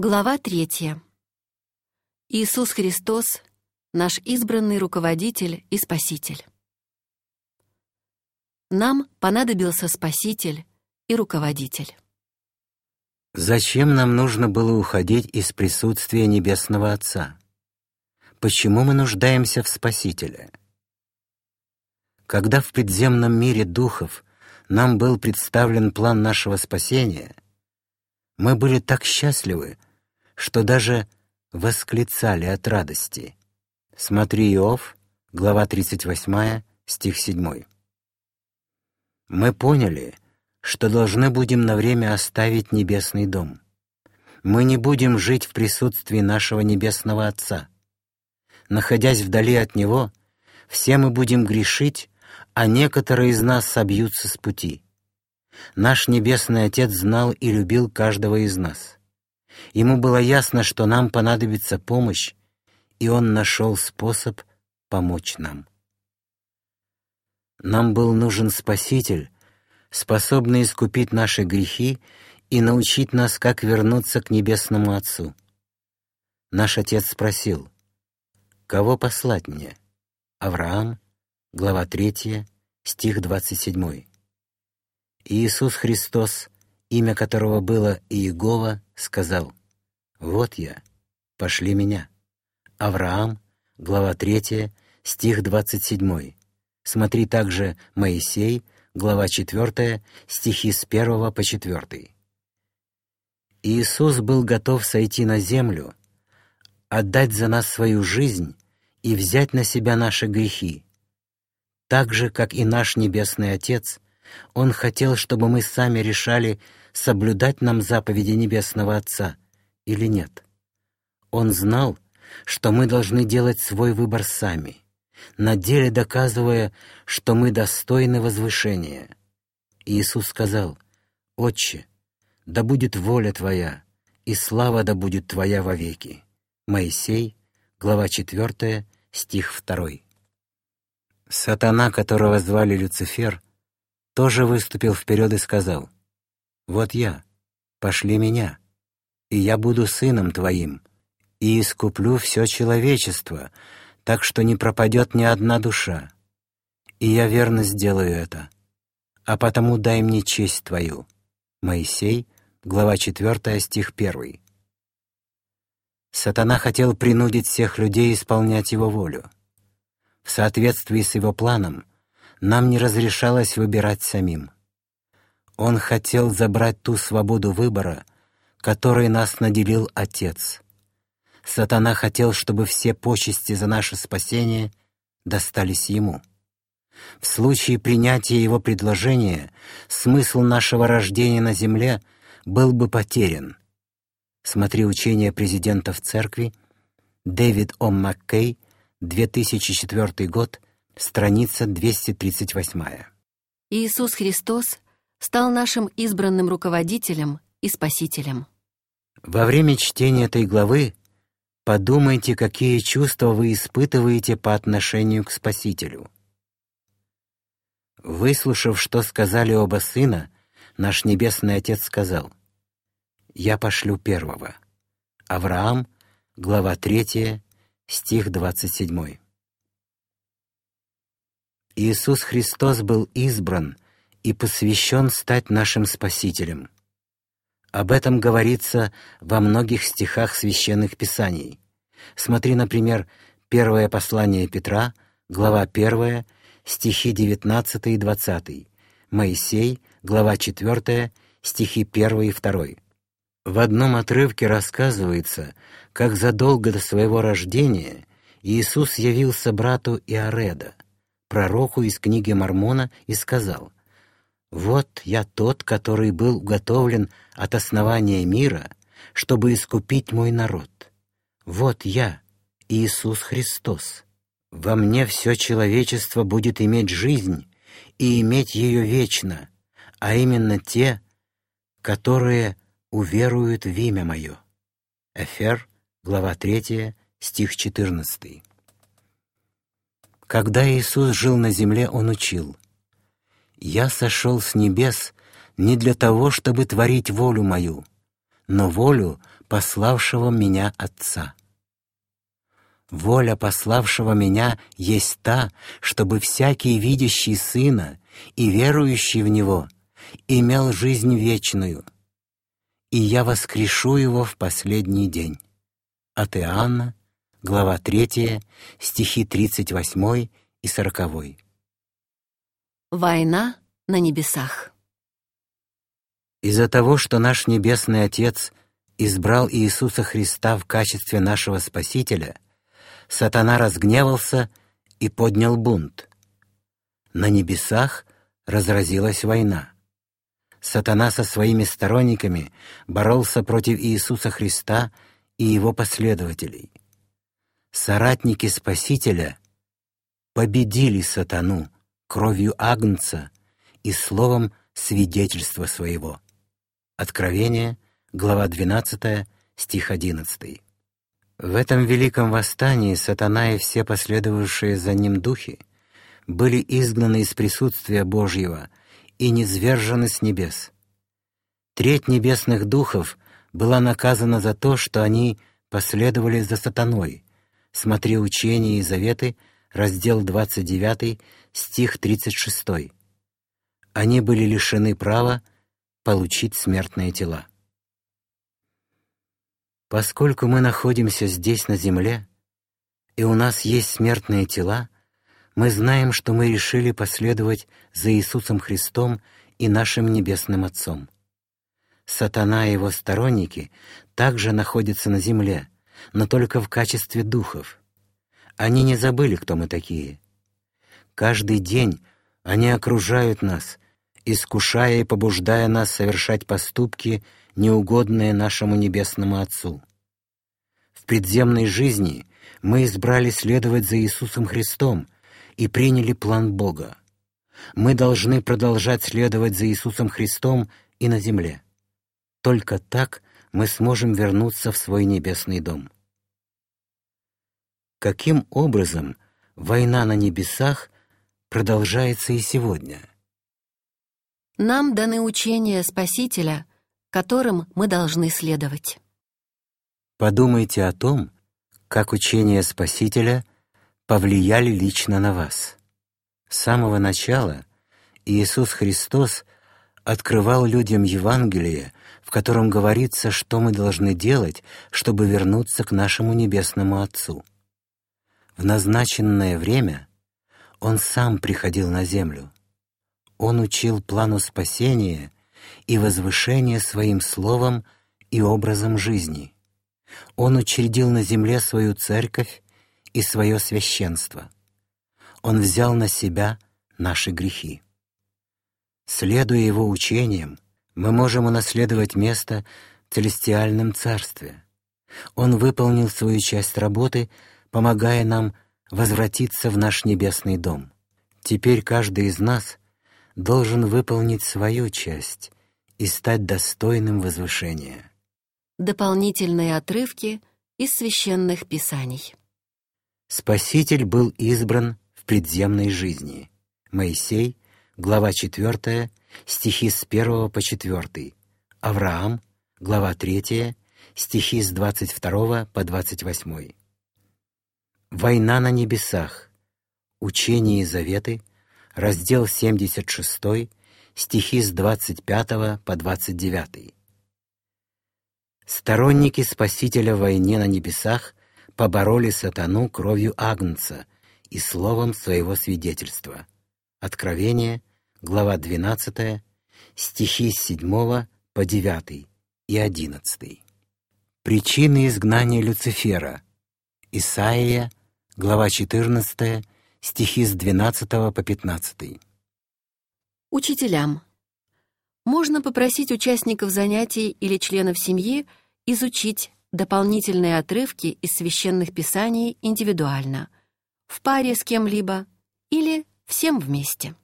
Глава 3. Иисус Христос — наш избранный руководитель и Спаситель. Нам понадобился Спаситель и Руководитель. Зачем нам нужно было уходить из присутствия Небесного Отца? Почему мы нуждаемся в Спасителе? Когда в предземном мире духов нам был представлен план нашего спасения, мы были так счастливы, что даже восклицали от радости. Смотри Иов, глава 38, стих 7. Мы поняли, что должны будем на время оставить небесный дом. Мы не будем жить в присутствии нашего Небесного Отца. Находясь вдали от Него, все мы будем грешить, а некоторые из нас собьются с пути. Наш Небесный Отец знал и любил каждого из нас. Ему было ясно, что нам понадобится помощь, и Он нашел способ помочь нам. Нам был нужен Спаситель, способный искупить наши грехи и научить нас, как вернуться к Небесному Отцу. Наш Отец спросил: «Кого послать мне?» Авраам, глава 3, стих 27. И Иисус Христос, имя которого было Иегова, сказал: «Вот я, пошли меня». Авраам, глава 3, стих 27. Смотри также Моисей, глава 4, стихи с 1 по 4. Иисус был готов сойти на землю, отдать за нас свою жизнь и взять на себя наши грехи. Так же, как и наш Небесный Отец, Он хотел, чтобы мы сами решали, соблюдать нам заповеди Небесного Отца или нет. Он знал, что мы должны делать свой выбор сами, на деле доказывая, что мы достойны возвышения. Иисус сказал: «Отче, да будет воля Твоя, и слава да будет Твоя вовеки». Моисей, глава 4, стих 2. Сатана, которого звали Люцифер, тоже выступил вперед и сказал: «Вот я, пошли меня, и я буду сыном Твоим, и искуплю все человечество, так что не пропадет ни одна душа. И я верно сделаю это, а потому дай мне честь Твою». Моисей, глава 4, стих 1. Сатана хотел принудить всех людей исполнять его волю. В соответствии с его планом нам не разрешалось выбирать самим. Он хотел забрать ту свободу выбора, которой нас наделил Отец. Сатана хотел, чтобы все почести за наше спасение достались ему. В случае принятия его предложения смысл нашего рождения на земле был бы потерян. Смотри учение президента в церкви, Дэвид О. Маккей, 2004 год, страница 238. Иисус Христос стал нашим избранным руководителем и Спасителем. Во время чтения этой главы подумайте, какие чувства вы испытываете по отношению к Спасителю. Выслушав, что сказали оба сына, наш Небесный Отец сказал: «Я пошлю первого». Авраам, глава 3, стих 27. Иисус Христос был избран и посвящен стать нашим Спасителем. Об этом говорится во многих стихах Священных Писаний. Смотри, например, первое послание Петра, глава 1, стихи 19 и 20, Моисей, глава 4, стихи 1 и 2. В одном отрывке рассказывается, как задолго до своего рождения Иисус явился брату Иареда, пророку из книги Мормона, и сказал: «Вот я тот, который был уготовлен от основания мира, чтобы искупить мой народ. Вот я, Иисус Христос. Во мне все человечество будет иметь жизнь и иметь ее вечно, а именно те, которые уверуют в имя Мое». Эфер, глава 3, стих 14. Когда Иисус жил на земле, Он учил: «Я сошел с небес не для того, чтобы творить волю Мою, но волю, пославшего меня Отца. Воля пославшего меня есть та, чтобы всякий, видящий Сына и верующий в Него, имел жизнь вечную, и я воскрешу его в последний день». От Иоанна, глава 3, стихи 38 и 40. Война на небесах. Из-за того, что наш Небесный Отец избрал Иисуса Христа в качестве нашего Спасителя, сатана разгневался и поднял бунт. На небесах разразилась война. Сатана со своими сторонниками боролся против Иисуса Христа и Его последователей. Соратники Спасителя победили сатану кровью Агнца и словом свидетельства своего. Откровение, глава 12, стих 11. В этом великом восстании сатана и все последовавшие за ним духи были изгнаны из присутствия Божьего и низвержены с небес. Треть небесных духов была наказана за то, что они последовали за сатаной. Смотри Учение и Заветы, раздел 29, стих 36. Они были лишены права получить смертные тела. Поскольку мы находимся здесь, на земле, и у нас есть смертные тела, мы знаем, что мы решили последовать за Иисусом Христом и нашим Небесным Отцом. Сатана и его сторонники также находятся на земле, но только в качестве духов. Они не забыли, кто мы такие. Каждый день они окружают нас, искушая и побуждая нас совершать поступки, неугодные нашему Небесному Отцу. В предземной жизни мы избрали следовать за Иисусом Христом и приняли план Бога. Мы должны продолжать следовать за Иисусом Христом и на земле. Только так мы сможем вернуться в свой небесный дом. Каким образом война на небесах продолжается и сегодня? Нам даны учения Спасителя, которым мы должны следовать. Подумайте о том, как учения Спасителя повлияли лично на вас. С самого начала Иисус Христос открывал людям Евангелие, в котором говорится, что мы должны делать, чтобы вернуться к нашему Небесному Отцу. В назначенное время Он сам приходил на землю. Он учил плану спасения и возвышения своим словом и образом жизни. Он учредил на земле свою церковь и свое священство. Он взял на себя наши грехи. Следуя Его учениям, мы можем унаследовать место в Целестиальном Царстве. Он выполнил свою часть работы, помогая нам возвратиться в наш небесный дом. Теперь каждый из нас должен выполнить свою часть и стать достойным возвышения. Дополнительные отрывки из священных писаний. Спаситель был избран в предземной жизни. Моисей, глава 4, стихи с 1 по 4. Авраам, глава 3, стихи с 22 по 28. Война на небесах. Учение и Заветы, раздел 76, стихи с 25 по 29. Сторонники Спасителя в войне на небесах побороли сатану кровью Агнца и словом своего свидетельства. Откровение, глава 12, стихи с 7 по 9 и 11. Причины изгнания Люцифера. Исаия, глава 14, стихи с 12 по 15. Учителям. Можно попросить участников занятий или членов семьи изучить дополнительные отрывки из священных писаний индивидуально, в паре с кем-либо или всем вместе.